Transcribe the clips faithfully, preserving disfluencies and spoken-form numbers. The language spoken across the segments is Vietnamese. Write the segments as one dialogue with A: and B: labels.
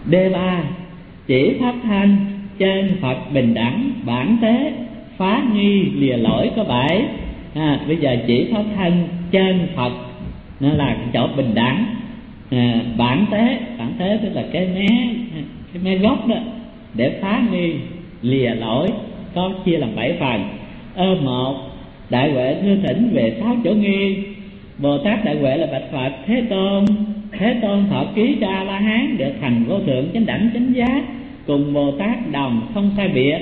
A: D ba chỉ pháp thanh chân Phật bình đẳng bản tế phá nghi lìa lỗi có bảy. À, bây giờ chỉ pháp thanh chân Phật nó là chỗ bình đẳng. À, bản tế bản tế tức là cái mé cái mé gốc đó để phá nghi lìa lỗi có chia làm bảy phần. Ơ một đại huệ thưa thỉnh về sáu chỗ nghi. Bồ Tát đại huệ là bạch Phật Thế Tôn. Thế Tôn thọ ký cho A La Hán được thành vô thượng chánh đẳng chánh giác, cùng Bồ Tát đồng không sai biệt.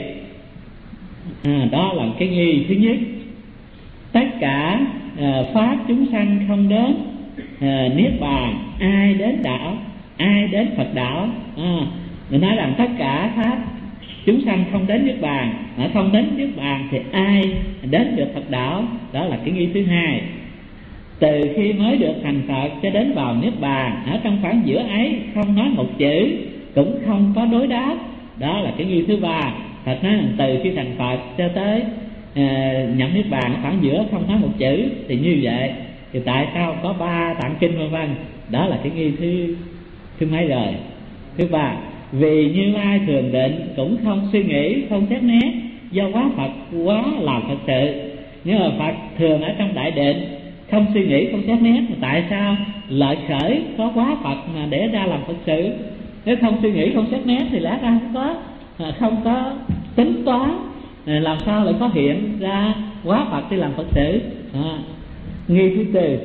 A: À, đó là cái nghi thứ nhất. Tất cả à, pháp chúng sanh không đến à, niết bàn, ai đến đạo, ai đến Phật đạo. À, mình nói rằng tất cả pháp chúng sanh không đến niết bàn, à, không đến niết bàn thì ai đến được Phật đạo. Đó là cái nghi thứ hai. Từ khi mới được thành Phật cho đến vào niết bàn, ở trong khoảng giữa ấy không nói một chữ, cũng không có đối đáp. Đó là cái nghi thứ ba. Phật nói rằng từ khi thành Phật cho tới à, nhập niết bàn ở khoảng giữa không nói một chữ. Thì như vậy thì tại sao có ba tạng kinh vân vân? Đó là cái nghi thứ thứ mấy rồi? Thứ ba. Vì Như Lai thường định cũng không suy nghĩ, không xét nét, do quá Phật quá làm Phật sự. Nhưng mà Phật thường ở trong đại định, không suy nghĩ, không xét nét. Mà tại sao lợi khởi có quá Phật mà để ra làm Phật sự? Nếu không suy nghĩ, không xét nét thì lẽ ra không có không có tính toán, làm sao lại có hiện ra quá Phật đi làm Phật sự? À, nghi thứ tư.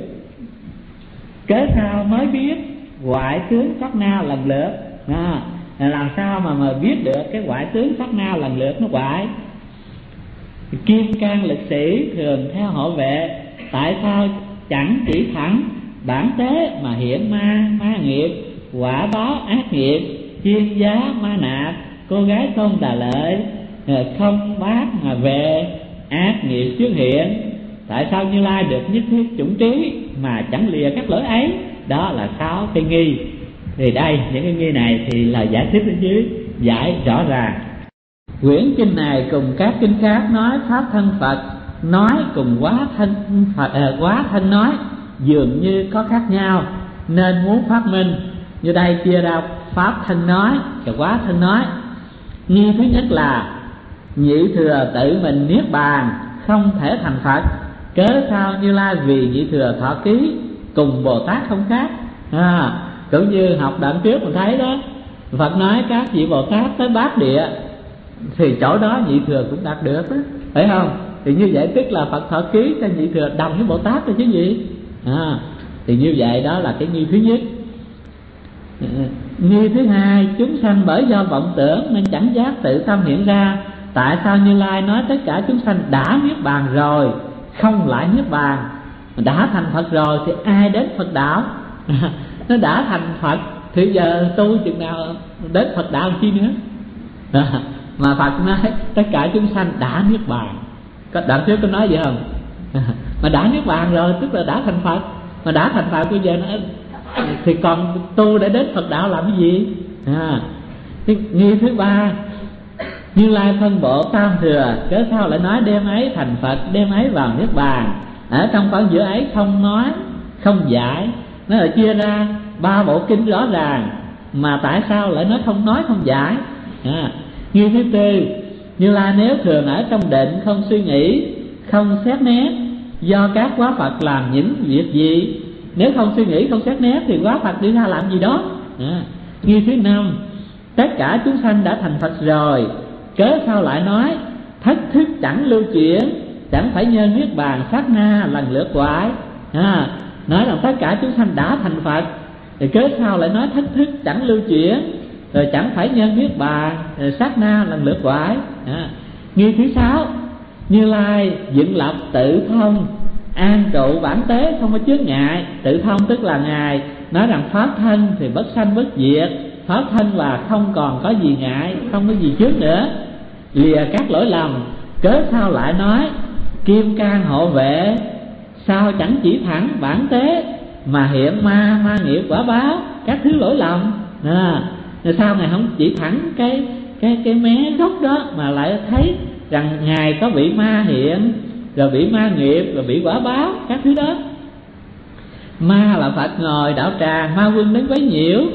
A: Cớ sao mới biết ngoại tướng pháp na lần lượt? À, làm sao mà mà biết được cái ngoại tướng pháp na lần lượt nó ngoại? Kim cang lực sĩ thường theo hộ vệ, tại sao chẳng chỉ thẳng bản tế mà hiện ma ma nghiệp, quả báo ác nghiệp, chuyên giá ma nạp, cô gái Tôn Đà Lợi không bác mà về ác nghiệp xuất hiện? Tại sao Như Lai được nhất thiết chủng trí mà chẳng lìa các lỗi ấy? Đó là sáu cái nghi. Thì đây, những cái nghi này thì là giải thích ở dưới giải rõ ràng. Quyển kinh này cùng các kinh khác nói pháp thân Phật, nói cùng quá thân Phật, à, quá thân nói dường như có khác nhau, nên muốn phát minh. Như đây chia ra pháp thân nói và quá thân nói. Nghi thứ nhất là nhị thừa tự mình niết bàn, không thể thành Phật. Cớ sao Như Lai vì nhị thừa thọ ký, cùng Bồ Tát không khác. À, cũng như học đoạn trước mình thấy đó, Phật nói các vị Bồ Tát tới bát địa thì chỗ đó nhị thừa cũng đạt được đó, phải không? Thì như vậy tức là Phật thọ ký cho nhị thừa đồng với Bồ Tát rồi chứ gì. À, thì như vậy đó là cái nghi thứ nhất. Nghi thứ hai, chúng sanh bởi do vọng tưởng nên chẳng giác tự tâm hiện ra. Tại sao Như Lai nói tất cả chúng sanh đã niết bàn rồi, không lại niết bàn? Đã thành Phật rồi thì ai đến Phật đạo? Nó đã thành Phật thì giờ tu chừng nào đến Phật đạo chi nữa? À, mà Phật nói tất cả chúng sanh đã niết bàn. Có đoạn trước có nói vậy không? À, mà đã niết bàn rồi tức là đã thành Phật. Mà đã thành Phật bây giờ nó thì còn tu để đến Phật đạo làm cái gì? À, cái nghi thứ ba, Như Lai phân bộ tam thừa, cớ sao lại nói đêm ấy thành Phật, đêm ấy vào niết bàn? Ở trong khoảng giữa ấy không nói, không giải. Nó là chia ra ba bộ kinh rõ ràng, mà tại sao lại nói không nói không giải? À, nghi thứ tư, Như Lai nếu thường ở trong định, không suy nghĩ, không xét nét, do các quá Phật làm những việc gì? Nếu không suy nghĩ, không xét nét thì quá Phật đi ra làm gì đó? À, nghi thứ năm, tất cả chúng sanh đã thành Phật rồi, cớ sao lại nói thất thức chẳng lưu chuyển, chẳng phải nhân niết bàn sát na lần lượt hoại? À, nói rằng tất cả chúng sanh đã thành Phật thì cớ sao lại nói thất thức chẳng lưu chuyển, rồi chẳng phải nhân niết bàn sát na lần lượt hoại? À, nghi thứ sáu, Như Lai dựng lập tự thông, an trụ bản tế không có chướng ngại. Tự thông tức là Ngài nói rằng pháp thân thì bất sanh bất diệt, pháp thân là không còn có gì ngại, không có gì trước nữa, lìa các lỗi lầm. Cớ sao lại nói kim cang hộ vệ, sao chẳng chỉ thẳng bản tế mà hiện ma ma nghiệp quả báo các thứ lỗi lầm? À, rồi sao Ngài không chỉ thẳng cái cái cái mé gốc đó mà lại thấy rằng Ngài có bị ma hiện, rồi bị ma nghiệp, rồi bị quả báo các thứ đó? Ma là Phật ngồi đạo tràng, ma quân đến quấy nhiễu,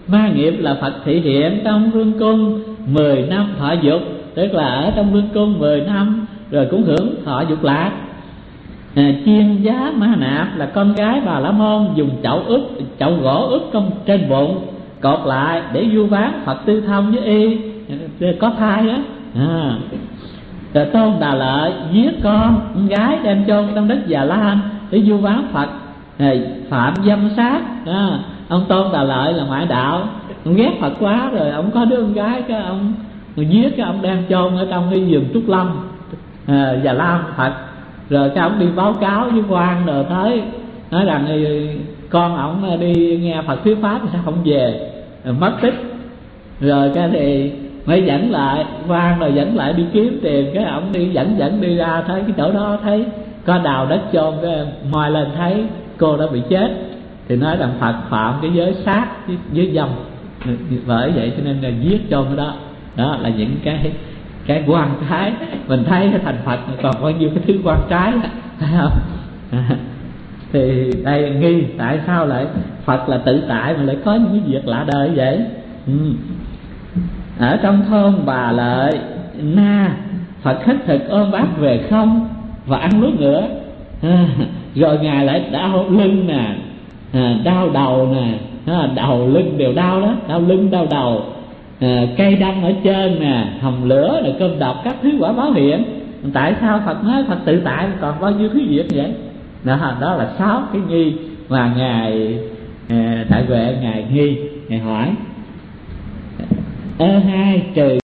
A: Ma nghiệp là Phật thị hiện trong vương cung mười năm thọ dục, tức là ở trong vương cung mười năm rồi cũng hưởng thọ dục lạc. À, chiên giá Ma Nạp là con gái Bà La Môn dùng chậu ướp chậu gỗ ướp trong trên bụng cột lại để vu ván Phật Tư Thông với y có thai á. À, rồi Tôn Đà Lợi giết con, con gái đem chôn trong đất Già Lam để vu ván Phật à, phạm dâm sát. À, ông Tôn Đà Lợi là ngoại đạo, ông ghét Phật quá rồi ông có đứa con gái, cái ông giết cái ông đem chôn ở trong cái vườn Trúc Lâm à, Già Lam Phật. Rồi cái ông đi báo cáo với quan rồi tới nói rằng con ổng đi nghe Phật thuyết pháp sao không về, rồi mất tích. Rồi cái thì mới dẫn lại quan, rồi dẫn lại đi kiếm tiền. Cái ổng đi dẫn dẫn đi ra thấy cái chỗ đó thấy có đào đất chôn, cái moi lên thấy cô đã bị chết. Thì nói rằng Phật phạm cái giới sát với giới dâm, bởi vậy cho nên là giết chôn cái đó. Đó là những cái cái quan trái mình thấy cái thành Phật còn bao nhiêu cái thứ quan trái đó, thấy không? À, thì đây nghi tại sao lại Phật là tự tại mà lại có những cái việc lạ đời vậy? Ừ. Ở trong thôn Bà Lợi Na, Phật khất thực ôm bát về không và ăn lúa ngựa. À, rồi ngài lại đau lưng nè, à, đau đầu nè, à, đầu lưng đều đau đó, đau lưng đau đầu. À, cây đăng ở trên nè, hồng lửa rồi cơm độc các thứ quả báo hiện. Tại sao Phật nói Phật tự tại còn bao nhiêu thứ việc vậy? Đó, đó là sáu cái nghi mà ngài à, Đại Huệ ngài nghi, ngài hỏi. Ơ hai trừ